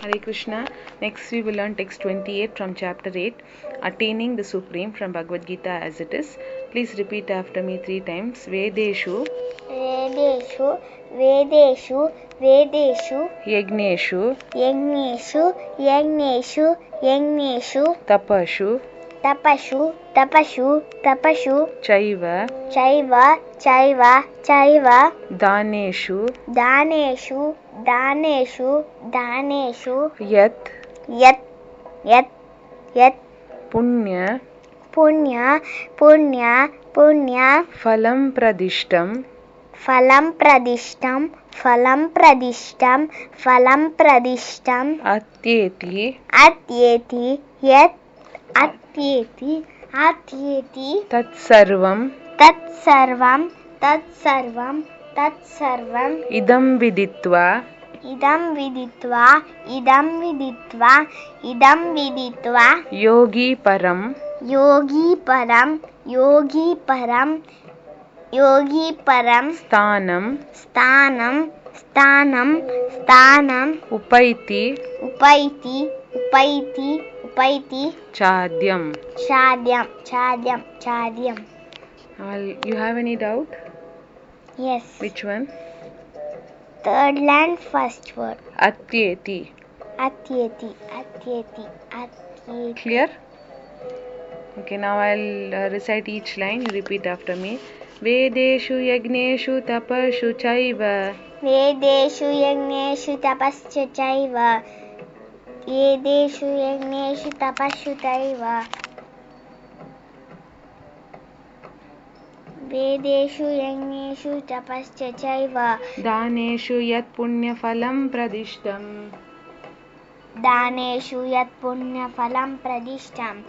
Hare Krishna. Next we will learn text 28 from chapter 8, Attaining the Supreme, from Bhagavad Gita as it is. Please repeat after me 3 times. Vedeshu, Vedeshu, Vedeshu, Vedeshu, Yagneshu, Yagneshu, Yagneshu, Yagneshu, Tapashu, Tapashu, Tapashu, Tapashu, Chaiva, Chaiva, Chaiva, Chaiva, Daneshu, Daneshu, Daneshu, Daneshu, Yat, Yat, Yat, Yat, Punya, Punya, Punya, Punya, Phalam Pradishtam, Phalam Pradishtam, Phalam Pradishtam, Phalam Pradishtam, Atyeti, Atyeti, Yat, Atyeti, Atyeti, Tat Sarvam, Tat Sarvam, Tat Sarvam, Tat Sarvam, Idam Viditva, Idam Viditva, Idam Viditva, Idam Viditva, Yogi Param, Yogi Param, Yogi Param, Yogi Param, Sthanam, Sthanam, Sthanam, Sthanam, Upaiti, Upaiti, Upaiti, Upaiti, Chadyam. Chadyam, Chadyam, Chadyam. You have any doubt? Yes. Which one? Third line, first word. Atyeti. Atyeti, Atyeti, Atyeti. Clear? Okay, now I'll recite each line. You repeat after me. Vedeshu yagneshu tapashu chaiva. Vedeshu yagneshu tapasya chaiva. Vedeshu yagneshu tapasya chaiva. Vedeshu yagneshu tapasya chaiva. Daneshu yat punya phalam pradishtam. Daneshu yat punya phalam pradishtam.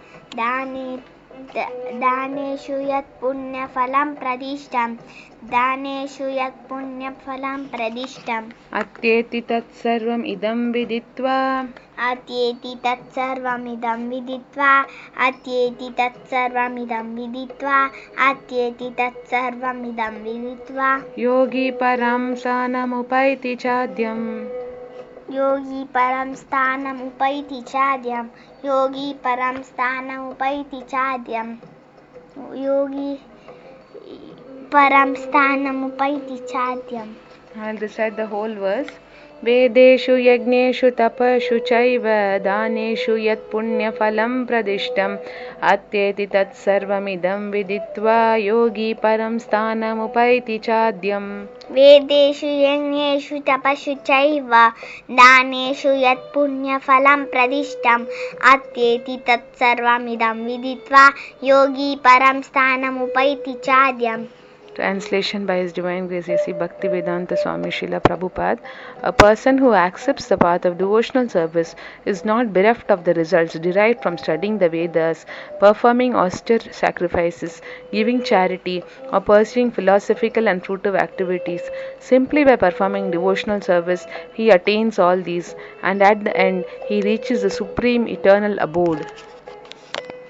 Daneshu yat punya phalam pradishtam. Daneshu yat punya phalam pradishtam. Atyeti tat sarvam idam viditva. Atyeti tat sarvam idam viditva. Atyeti tat sarvam idam viditva. Atyeti tat sarvam idam viditva. Yogi param sanam upaiti chadyam. Yogi param sthanam upaiti chadyam. Yogi param sthanam upaiti chadyam. Yogi param sthanam upaiti chadyam. I'll recite the whole verse. Vedeshu yagneshu tapashu chaiva daneshu yat punya phalam pradishtam atyeti tat sarvamidam viditva yogi param sthanam upaiti chadyam. Vedeshu yagneshu tapashu chaiva daneshu yat punya phalam pradishtam atyeti tat sarvamidam viditva yogi param sthanam upaiti chadyam. Translation by His Divine Grace A.C. Bhaktivedanta Swami Srila Prabhupada. A person who accepts the path of devotional service is not bereft of the results derived from studying the Vedas, performing austere sacrifices, giving charity, or pursuing philosophical and fruitive activities. Simply by performing devotional service, he attains all these, and at the end, he reaches the supreme eternal abode.